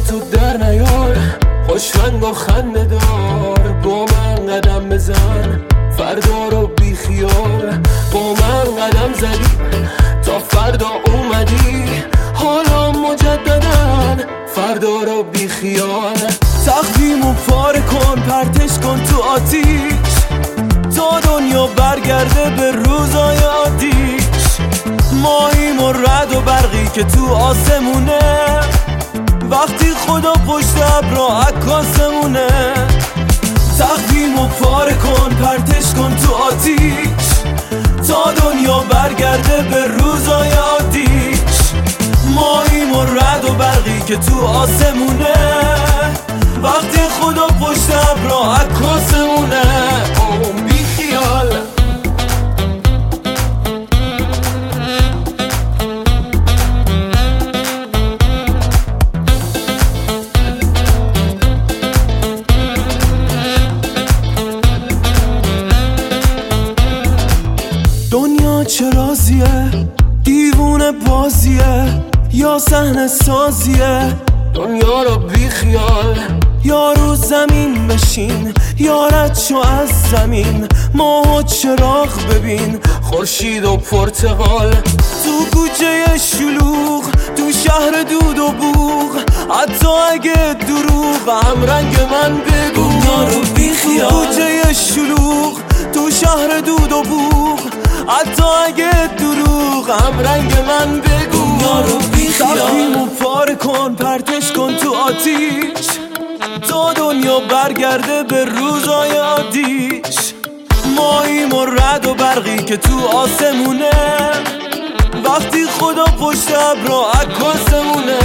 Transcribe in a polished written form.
تو در نیار، خوشرنگ و خنده دار، با من قدم بزن فردا رو بی خیال. با من قدم زدی تا فردا اومدی، حالا مجددن فردا رو بی خیال. تقویمو پاره کن پرتش کن تو آتیش، تا دنیا برگرده به روزای عادیش. ماییم و رد و برقی که تو آسمونه، وقتی خدا پشت ابرا عکاسمونه. تقویمو پاره کن پرتش کن تو آتیش، تا دنیا برگرده به روزای عادیش. ماییم و رد و برقی که تو آسمونه، وقتی خدا پشت ابرا عکاسمونه. بی خیال دنیا چه رازیه، دیوونه بازیه یا صحنه سازیه. دنیا رو بی خیال، یا رو زمین بشین یا رد شو از زمین. ماه و چراغ ببین، خورشید و پرتقال. تو کوچه شلوغ، تو شهر دود و بوغ، حتی اگه دروغ هم رنگ من بگو. دنیا رو بی خیال، تو کوچه شلوغ، تو شهر دود و بوغ، حتی اگه دروغ هم رنگ من بگو. دنیا رو بی خیال، تقویمو پاره کن پرتش کن تو آتیش، تا دنیا برگرده به روزای عادیش. ماییم و رد و برقی که تو آسمونه، وقتی خدا پشت ابرا عکاسمونه.